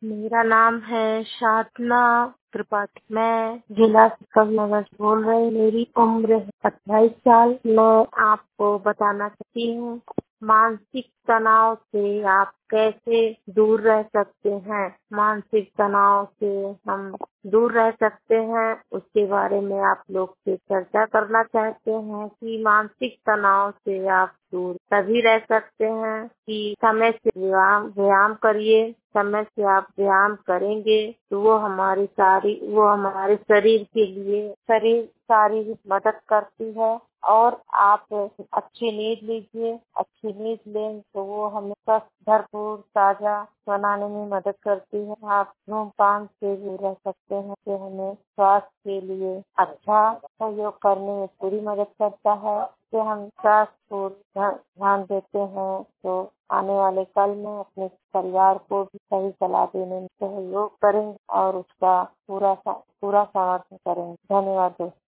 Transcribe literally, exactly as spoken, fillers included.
मेरा नाम है साधना त्रिपाठी। मैं जिला कविनगर से बोल रही हूँ। मेरी उम्र है अट्ठाईस साल। मैं आपको बताना चाहती हूँ मानसिक तनाव से आप कैसे दूर रह सकते हैं। मानसिक तनाव से हम दूर रह सकते हैं, उसके बारे में आप लोग से चर्चा करना चाहते हैं कि मानसिक तनाव से आप दूर तभी रह सकते हैं कि समय से व्यायाम व्यायाम करिए। समय से आप व्यायाम करेंगे तो वो हमारी सारी वो हमारे शरीर के लिए शरीर शारीरिक मदद करती है। और आप अच्छी नींद लीजिए। अच्छी नींद लें तो वो हमें स्वस्थ भरपूर ताजा बनाने में मदद करती है। आप धूम्रपान से भी रह सकते हैं जो हमें स्वास्थ्य के लिए अच्छा सहयोग करने में पूरी मदद करता है। कि हम स्वास्थ्य को ध्यान देते हैं तो आने वाले कल में अपने परिवार को भी सही सलाह देने में सहयोग करेंगे और उसका पूरा पूरा समर्थन करेंगे। धन्यवाद दोस्तों।